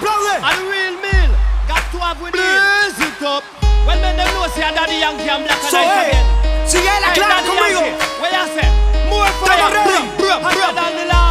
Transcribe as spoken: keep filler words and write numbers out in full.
aplaude. And real meal, got to have with Blaze it up. Well, men them know say Daddy Yankee and Black and So, White hey, again. sigue la Hey, clara Daddy conmigo. Yankee, what you say? More fire, Estamos ready. brum, brum, brum. Than the